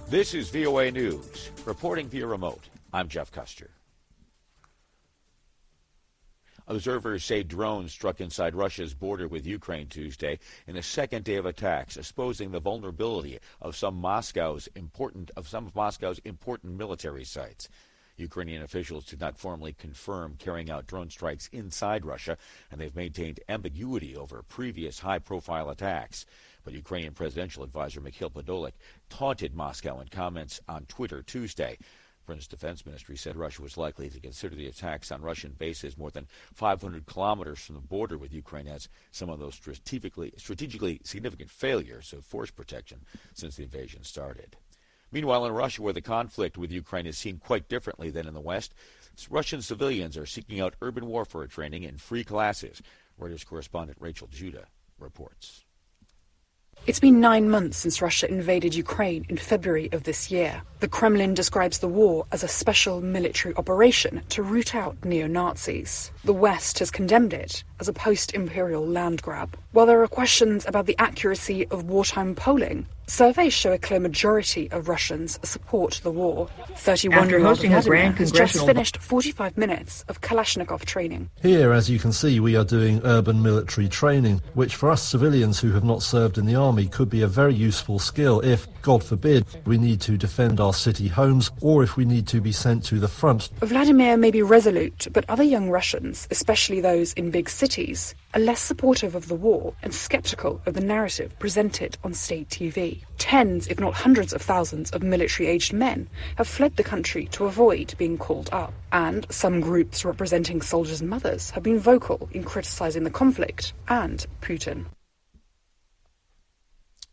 This is VOA News. Reporting via remote, I'm Jeff Custer. Observers say drones struck inside Russia's border with Ukraine Tuesday in a second day of attacks, exposing the vulnerability of some of Moscow's important military sites. Ukrainian officials did not formally confirm carrying out drone strikes inside Russia, and they've maintained ambiguity over previous high-profile attacks. But Ukrainian presidential advisor Mikhail Podolyak taunted Moscow in comments on Twitter Tuesday. Britain's defense ministry said Russia was likely to consider the attacks on Russian bases more than 500 kilometers from the border with Ukraine as some of those strategically significant failures of force protection since the invasion started. Meanwhile, in Russia, where the conflict with Ukraine is seen quite differently than in the West, Russian civilians are seeking out urban warfare training in free classes. Reuters correspondent Rachel Judah reports. It's been 9 months since Russia invaded Ukraine in February of this year. The Kremlin describes the war as a special military operation to root out neo-Nazis. The West has condemned it as a post-imperial land grab. While there are questions about the accuracy of wartime polling, surveys show a clear majority of Russians support the war. 31-year-old Vladimir has just finished 45 minutes of Kalashnikov training. Here, as you can see, we are doing urban military training, which for us civilians who have not served in the army could be a very useful skill if, God forbid, we need to defend our city homes or if we need to be sent to the front. Vladimir may be resolute, but other young Russians, especially those in big cities, are less supportive of the war and sceptical of the narrative presented on state TV. Tens, if not hundreds of thousands of military-aged men have fled the country to avoid being called up. And some groups representing soldiers' mothers have been vocal in criticising the conflict and Putin.